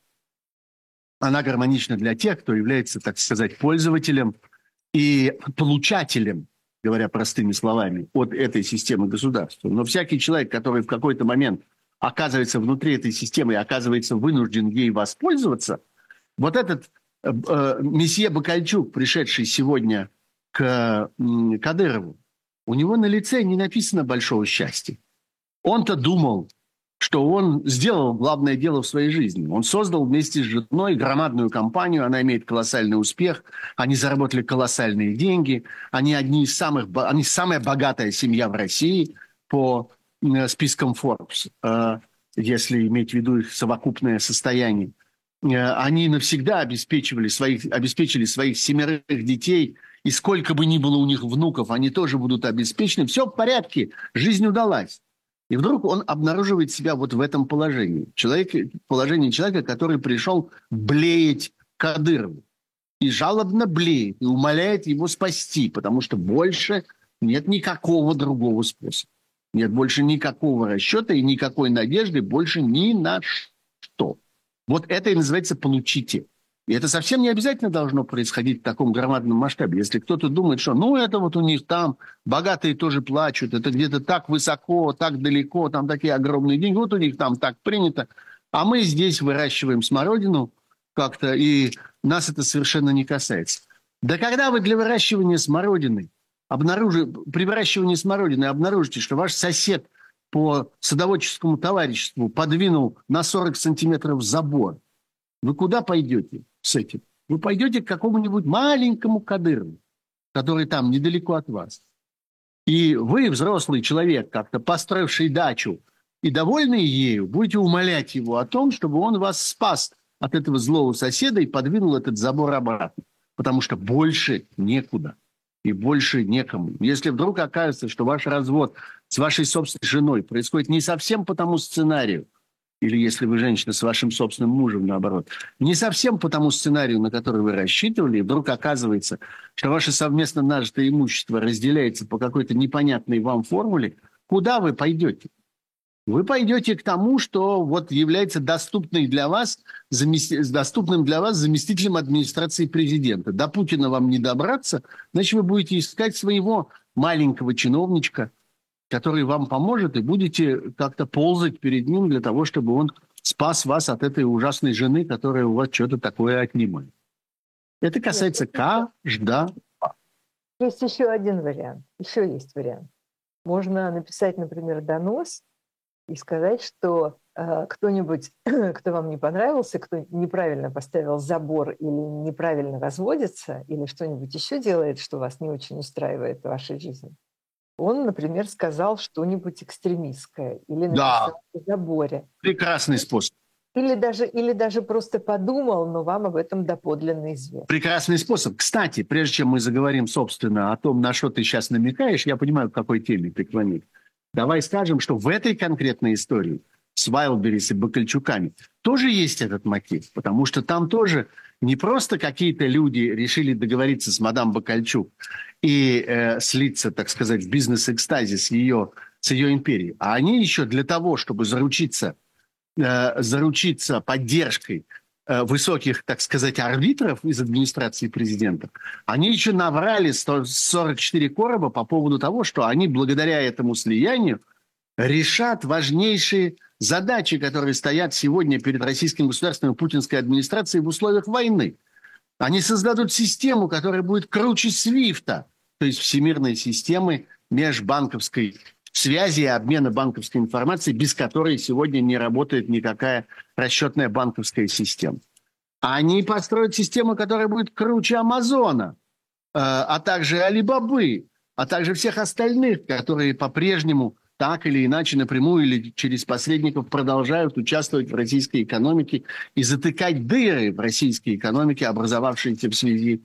Она гармонична для тех, кто является, так сказать, пользователем и получателем, говоря простыми словами, от этой системы государства. Но всякий человек, который в какой-то момент оказывается внутри этой системы и оказывается вынужден ей воспользоваться, вот этот э, э, месье Бакальчук, пришедший сегодня к э, Кадырову, у него на лице не написано большого счастья. Он-то думал, что он сделал главное дело в своей жизни. Он создал вместе с женой громадную компанию, она имеет колоссальный успех, они заработали колоссальные деньги, они одни из самых, они самая богатая семья в России по спискам Forbes, если иметь в виду их совокупное состояние. Они навсегда обеспечивали своих, обеспечили своих семерых детей, и сколько бы ни было у них внуков, они тоже будут обеспечены. Все в порядке, жизнь удалась. И вдруг он обнаруживает себя вот в этом положении. Человек, положение человека, который пришел блеять Кадырову. И жалобно блеет, и умоляет его спасти, потому что больше нет никакого другого способа. Нет больше никакого расчета и никакой надежды больше ни на что. Вот это и называется «получите». И это совсем не обязательно должно происходить в таком громадном масштабе. Если кто-то думает, что ну это вот у них там, богатые тоже плачут, это где-то так высоко, так далеко, там такие огромные деньги, вот у них там так принято, а мы здесь выращиваем смородину как-то, и нас это совершенно не касается. Да когда вы для выращивания смородины, обнаружи, при выращивании смородины обнаружите, что ваш сосед по садоводческому товариществу подвинул на сорок сантиметров забор, вы куда пойдете с этим? Вы пойдете к какому-нибудь маленькому Кадырову, который там недалеко от вас. И вы, взрослый человек, как-то построивший дачу и довольный ею, будете умолять его о том, чтобы он вас спас от этого злого соседа и подвинул этот забор обратно. Потому что больше некуда и больше некому. Если вдруг окажется, что ваш развод с вашей собственной женой происходит не совсем по тому сценарию, или если вы женщина с вашим собственным мужем, наоборот, не совсем по тому сценарию, на который вы рассчитывали, и вдруг оказывается, что ваше совместно нажитое имущество разделяется по какой-то непонятной вам формуле, куда вы пойдете? вы пойдете к тому, что вот является доступной для вас, замести, доступным для вас заместителем администрации президента. До Путина вам не добраться, значит, вы будете искать своего маленького чиновничка, который вам поможет, и будете как-то ползать перед ним для того, чтобы он спас вас от этой ужасной жены, которая у вас что-то такое отнимает. Это касается каждого. Есть еще один вариант. Еще есть вариант. Можно написать, например, донос и сказать, что э, кто-нибудь, кто вам не понравился, кто неправильно поставил забор или неправильно разводится, или что-нибудь еще делает, что вас не очень устраивает в вашей жизни, он, например, сказал что-нибудь экстремистское или написал Да. о заборе. Прекрасный способ. Или даже, или даже просто подумал, но вам об этом доподлинно известно. Прекрасный способ. Кстати, прежде чем мы заговорим, собственно, о том, на что ты сейчас намекаешь, я понимаю, к какой теме ты клонишь. Давай скажем, что в этой конкретной истории с Вайлдберрис и Бакальчуками тоже есть этот мотив, потому что там тоже не просто какие-то люди решили договориться с мадам Бакальчук и э, слиться, так сказать, в бизнес-экстазе с ее, с ее империей, а они еще для того, чтобы заручиться, э, заручиться поддержкой э, высоких, так сказать, арбитров из администрации президента, они еще наврали сто сорок четыре короба по поводу того, что они благодаря этому слиянию решат важнейшие задачи, которые стоят сегодня перед российским государством и путинской администрацией в условиях войны. Они создадут систему, которая будет круче свифта, то есть всемирной системы межбанковской связи и обмена банковской информацией, без которой сегодня не работает никакая расчетная банковская система. Они построят систему, которая будет круче Амазона, а также Алибабы, а также всех остальных, которые по-прежнему так или иначе, напрямую или через посредников продолжают участвовать в российской экономике и затыкать дыры в российской экономике, образовавшиеся в связи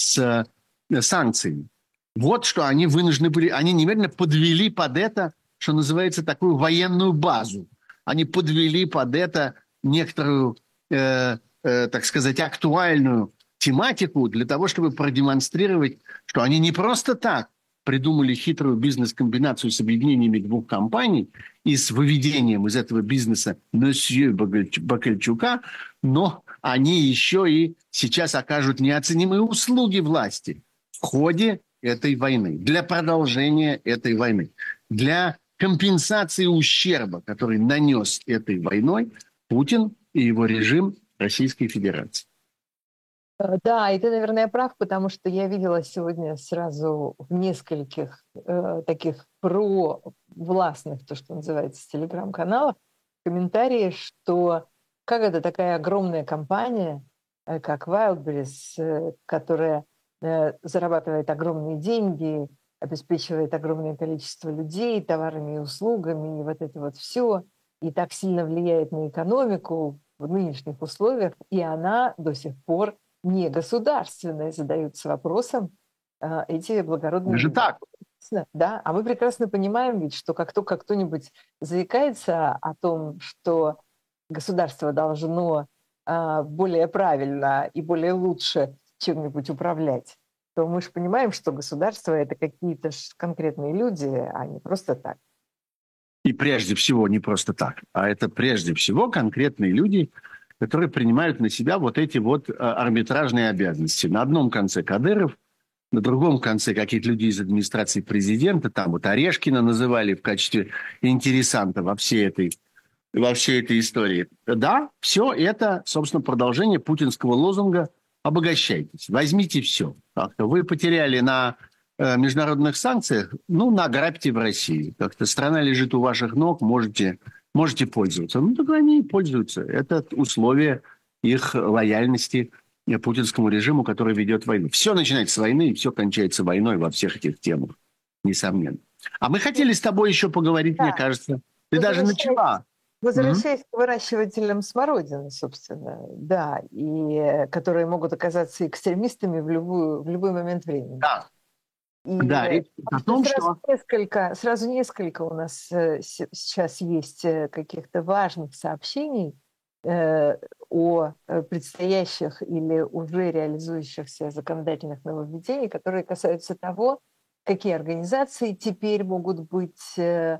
с санкциями. Вот что они вынуждены были, они немедленно подвели под это, что называется, такую военную базу. Они подвели под это некоторую, э, э, так сказать, актуальную тематику для того, чтобы продемонстрировать, что они не просто так придумали хитрую бизнес-комбинацию с объединениями двух компаний и с выведением из этого бизнеса месье Бакальчука, но они еще и сейчас окажут неоценимые услуги власти в ходе этой войны, для продолжения этой войны, для компенсации ущерба, который нанес этой войной Путин и его режим Российской Федерации. Да, и ты, наверное, прав, потому что я видела сегодня сразу в нескольких э, таких провластных, то, что называется, телеграм-каналах, комментарии, что как это такая огромная компания, э, как Wildberries, э, которая э, зарабатывает огромные деньги, обеспечивает огромное количество людей товарами и услугами, и вот это вот все, и так сильно влияет на экономику в нынешних условиях, и она до сих пор не государственные, задаются вопросом э, эти благородные Даже люди. так. Да, а мы прекрасно понимаем ведь, что как только кто-нибудь заикается о том, что государство должно э, более правильно и более лучше чем-нибудь управлять, то мы же понимаем, что государство – это какие-то конкретные люди, а не просто так. И прежде всего не просто так, а это прежде всего конкретные люди, которые принимают на себя вот эти вот арбитражные обязанности. На одном конце Кадыров, на другом конце какие-то люди из администрации президента, там вот Орешкина называли в качестве интересанта во всей этой, во всей этой истории. Да, все это, собственно, продолжение путинского лозунга «обогащайтесь, возьмите все». Как-то вы потеряли на э, международных санкциях, ну, награбьте в России. Как-то страна лежит у ваших ног, можете... Можете пользоваться. Ну, так они и пользуются. Это условие их лояльности путинскому режиму, который ведет войну. Все начинается с войны, и все кончается войной во всех этих темах, несомненно. А мы хотели с тобой еще поговорить, да. Мне кажется. Ты даже начала. Возвращаясь mm-hmm. к выращивателям смородины, собственно, да, и которые могут оказаться экстремистами в, любую, в любой момент времени. Да. И да, речь о том, сразу, что... несколько, сразу несколько у нас э, сейчас есть э, каких-то важных сообщений э, о предстоящих или уже реализующихся законодательных нововведениях, которые касаются того, какие организации теперь могут быть э,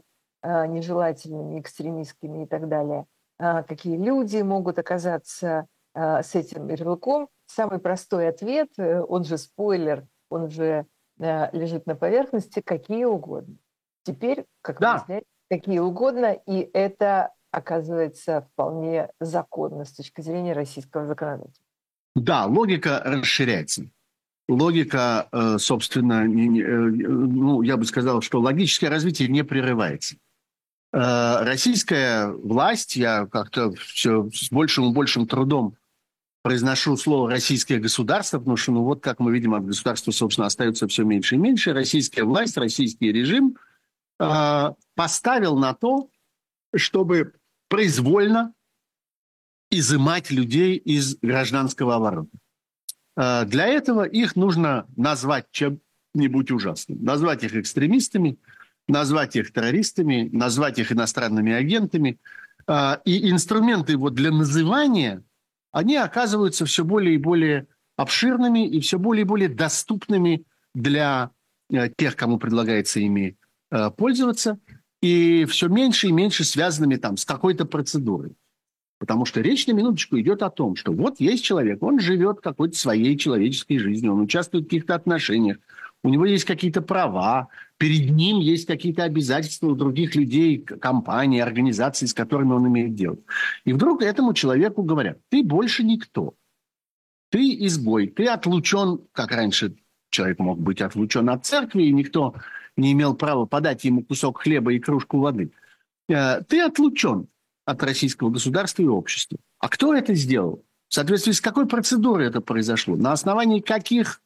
нежелательными, экстремистскими и так далее, какие люди могут оказаться с этим ярлыком. Самый простой ответ, он же спойлер, он же лежит на поверхности, какие угодно. Теперь, как да. выясняется, какие угодно, и это оказывается вполне законно с точки зрения российского законодательства. Да, логика расширяется. Логика, собственно, ну, я бы сказал, что логическое развитие не прерывается. Российская власть, я как-то все с большим и большим трудом произношу слово «российское государство», потому что, ну вот, как мы видим, от государства, собственно, остается все меньше и меньше. Российская власть, российский режим э, поставил на то, чтобы произвольно изымать людей из гражданского оборота. Э, для этого их нужно назвать чем-нибудь ужасным. Назвать их экстремистами, назвать их террористами, назвать их иностранными агентами. Э, и инструменты вот для называния... они оказываются все более и более обширными и все более и более доступными для э, тех, кому предлагается ими э, пользоваться, и все меньше и меньше связанными там с какой-то процедурой. Потому что речь на минуточку идет о том, что вот есть человек, он живет какой-то своей человеческой жизнью, он участвует в каких-то отношениях, у него есть какие-то права, перед ним есть какие-то обязательства у других людей, компаний, организаций, с которыми он имеет дело. И вдруг этому человеку говорят: ты больше никто, ты изгой, ты отлучен, как раньше человек мог быть отлучен от церкви, и никто не имел права подать ему кусок хлеба и кружку воды. Ты отлучен от российского государства и общества. А кто это сделал? В соответствии с какой процедурой это произошло? На основании каких...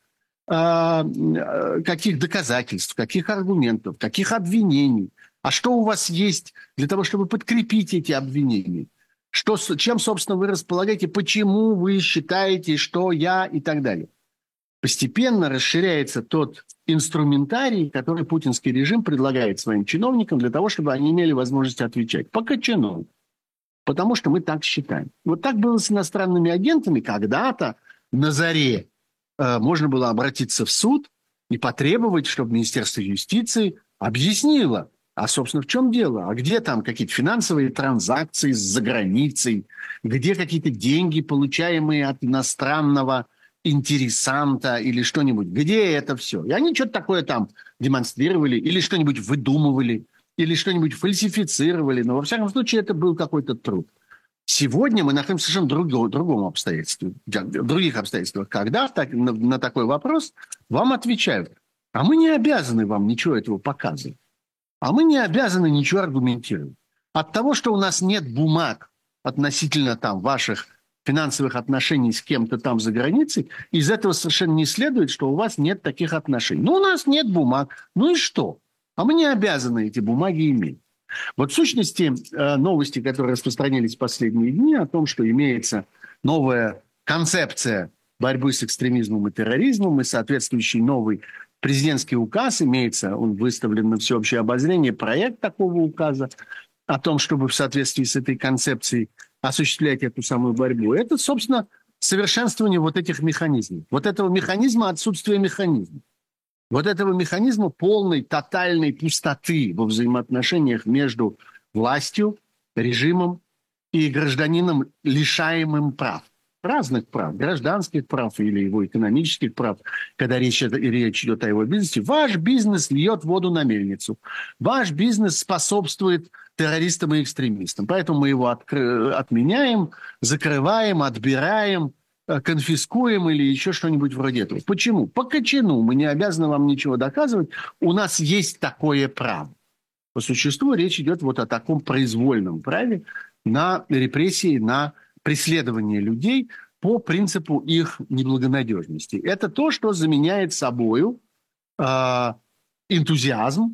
каких доказательств, каких аргументов, каких обвинений, а что у вас есть для того, чтобы подкрепить эти обвинения, что, чем, собственно, вы располагаете, почему вы считаете, что я и так далее. Постепенно расширяется тот инструментарий, который путинский режим предлагает своим чиновникам для того, чтобы они имели возможность отвечать. По кочану. Потому что мы так считаем. Вот так было с иностранными агентами когда-то на заре. Можно было обратиться в суд и потребовать, чтобы Министерство юстиции объяснило, а, собственно, в чем дело, а где там какие-то финансовые транзакции за границей, где какие-то деньги, получаемые от иностранного интересанта или что-нибудь, где это все. И они что-то такое там демонстрировали или что-нибудь выдумывали, или что-нибудь фальсифицировали, но, во всяком случае, это был какой-то труд. Сегодня мы находимся в совершенно другом, другом обстоятельстве, в других обстоятельствах, когда так, на, на такой вопрос вам отвечают: а мы не обязаны вам ничего этого показывать, а мы не обязаны ничего аргументировать. От того, что у нас нет бумаг относительно там ваших финансовых отношений с кем-то там за границей, из этого совершенно не следует, что у вас нет таких отношений. Ну, у нас нет бумаг, ну и что? А мы не обязаны эти бумаги иметь. Вот в сущности новости, которые распространились в последние дни о том, что имеется новая концепция борьбы с экстремизмом и терроризмом и соответствующий новый президентский указ, имеется, он выставлен на всеобщее обозрение, проект такого указа о том, чтобы в соответствии с этой концепцией осуществлять эту самую борьбу. Это, собственно, совершенствование вот этих механизмов. Вот этого механизма, отсутствие механизма. Вот этого механизма полной, тотальной пустоты во взаимоотношениях между властью, режимом и гражданином, лишаемым прав. Разных прав, гражданских прав или его экономических прав, когда речь, речь идет о его бизнесе. Ваш бизнес льет воду на мельницу. Ваш бизнес способствует террористам и экстремистам. Поэтому мы его откры- отменяем, закрываем, отбираем, конфискуем или еще что-нибудь вроде этого. Почему? По кочану. Мы не обязаны вам ничего доказывать. У нас есть такое право. По существу речь идет вот о таком произвольном праве на репрессии, на преследование людей по принципу их неблагонадежности. Это то, что заменяет собою э, энтузиазм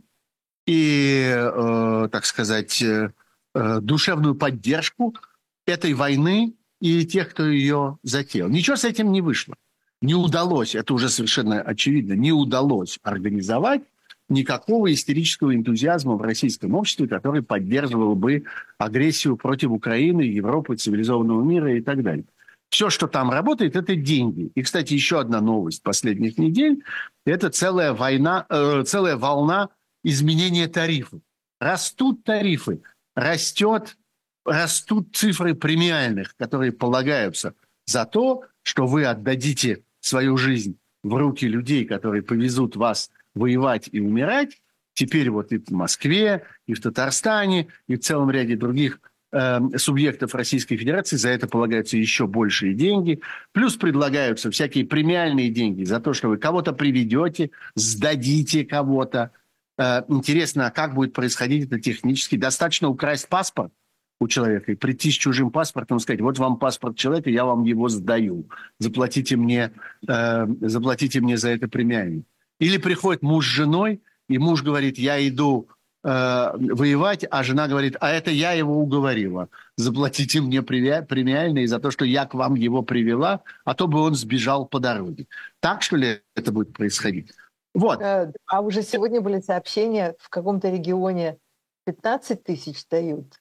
и, э, так сказать, э, душевную поддержку этой войны и тех, кто ее затеял. Ничего с этим не вышло. Не удалось, это уже совершенно очевидно, не удалось организовать никакого истерического энтузиазма в российском обществе, который поддерживал бы агрессию против Украины, Европы, цивилизованного мира и так далее. Все, что там работает, это деньги. И, кстати, еще одна новость последних недель – это целая война, э, целая волна изменения тарифов. растут тарифы, растет, растут цифры премиальных, которые полагаются за то, что вы отдадите свою жизнь в руки людей, которые повезут вас воевать и умирать. Теперь вот и в Москве, и в Татарстане, и в целом ряде других э, субъектов Российской Федерации за это полагаются еще большие деньги. Плюс предлагаются всякие премиальные деньги за то, что вы кого-то приведете, сдадите кого-то. Э, интересно, а как будет происходить это технически? Достаточно украсть паспорт у человека и прийти с чужим паспортом и сказать: вот вам паспорт человека, я вам его сдаю. Заплатите мне, э, заплатите мне за это премиальный. Или приходит муж с женой, и муж говорит: я иду э, воевать, а жена говорит: а это я его уговорила. Заплатите мне премиальные за то, что я к вам его привела, а то бы он сбежал по дороге. Так, что ли, это будет происходить? Вот. А уже сегодня были сообщения, в каком-то регионе пятнадцать тысяч дают,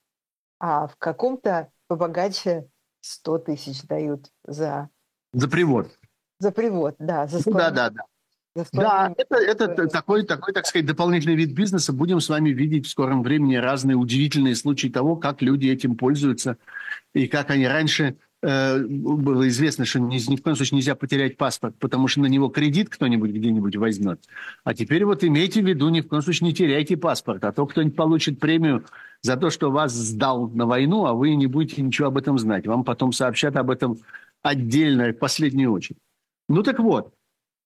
а в каком-то побогаче сто тысяч дают за... За привод. За привод, да. За да, да, да. Да, это, это такой, такой, так сказать, дополнительный вид бизнеса. Будем с вами видеть в скором времени разные удивительные случаи того, как люди этим пользуются, и как они раньше... Э, было известно, что ни, ни в коем случае нельзя потерять паспорт, потому что на него кредит кто-нибудь где-нибудь возьмет. А теперь вот имейте в виду, ни в коем случае не теряйте паспорт, а то кто-нибудь получит премию за то, что вас сдал на войну, а вы не будете ничего об этом знать. Вам потом сообщат об этом отдельно, в последнюю очередь. Ну так вот.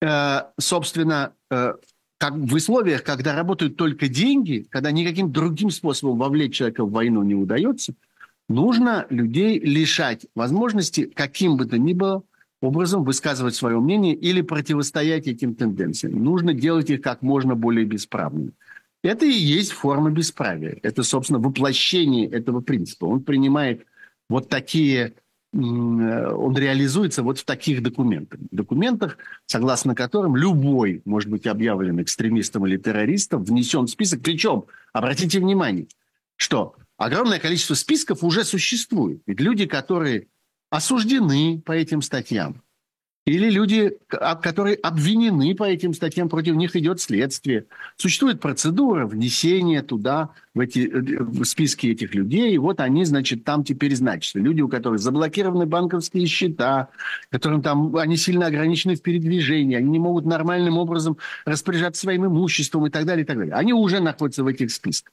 Собственно, как в условиях, когда работают только деньги, когда никаким другим способом вовлечь человека в войну не удается, нужно людей лишать возможности каким бы то ни было образом высказывать свое мнение или противостоять этим тенденциям. Нужно делать их как можно более бесправными. Это и есть форма бесправия. Это, собственно, воплощение этого принципа. Он принимает вот такие... он реализуется вот в таких документах. Документах, согласно которым любой может быть объявлен экстремистом или террористом, внесен в список. Причем, обратите внимание, что огромное количество списков уже существует. Ведь люди, которые осуждены по этим статьям, или люди, которые обвинены по этим статьям, против них идет следствие. Существует процедура внесения туда, в, эти, в списки этих людей, и вот они, значит, там теперь значатся. Люди, у которых заблокированы банковские счета, которым там, они сильно ограничены в передвижении, они не могут нормальным образом распоряжаться своим имуществом и так далее, и так далее. Они уже находятся в этих списках.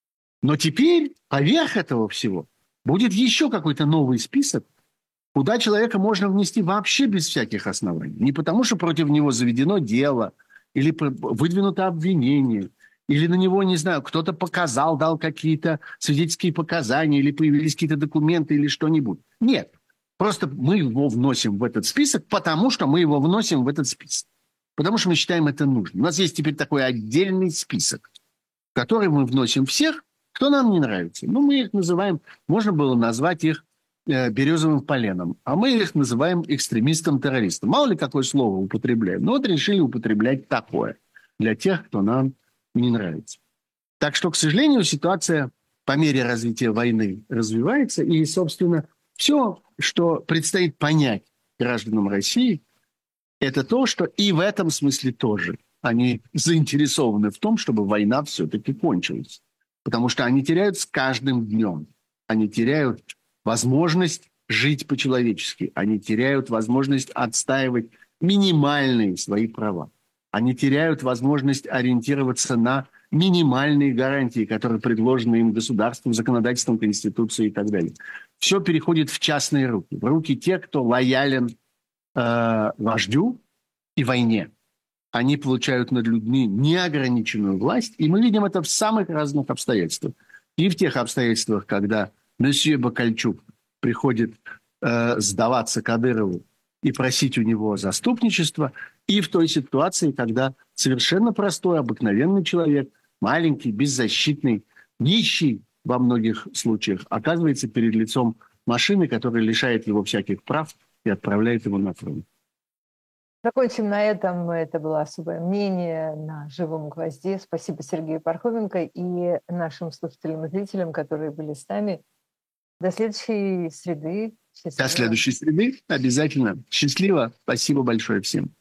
Но теперь поверх этого всего будет еще какой-то новый список, куда человека можно внести вообще без всяких оснований. Не потому, что против него заведено дело, или выдвинуто обвинение, или на него, не знаю, кто-то показал, дал какие-то свидетельские показания, или появились какие-то документы, или что-нибудь. Нет. Просто мы его вносим в этот список, потому что мы его вносим в этот список. Потому что мы считаем это нужным. У нас есть теперь такой отдельный список, в который мы вносим всех, кто нам не нравится. Ну, мы их называем, можно было назвать их березовым поленом, а мы их называем экстремистом-террористом. Мало ли какое слово употребляем, но вот решили употреблять такое для тех, кто нам не нравится. Так что, к сожалению, ситуация по мере развития войны развивается, и, собственно, все, что предстоит понять гражданам России, это то, что и в этом смысле тоже они заинтересованы в том, чтобы война все-таки кончилась. Потому что они теряют с каждым днем. Они теряют возможность жить по-человечески. Они теряют возможность отстаивать минимальные свои права. Они теряют возможность ориентироваться на минимальные гарантии, которые предложены им государством, законодательством, Конституцией и так далее. Все переходит в частные руки. В руки тех, кто лоялен э, вождю и войне. Они получают над людьми неограниченную власть, и мы видим это в самых разных обстоятельствах. И в тех обстоятельствах, когда месье Бакальчук приходит э, сдаваться Кадырову и просить у него заступничества, и в той ситуации, когда совершенно простой, обыкновенный человек, маленький, беззащитный, нищий во многих случаях, оказывается перед лицом машины, которая лишает его всяких прав и отправляет его на фронт. Закончим на этом. Это было особое мнение на «Живом гвозде». Спасибо Сергею Пархоменко и нашим слушателям и зрителям, которые были с нами. До следующей среды. Счастливо. До следующей среды. Обязательно. Счастливо. Спасибо большое всем.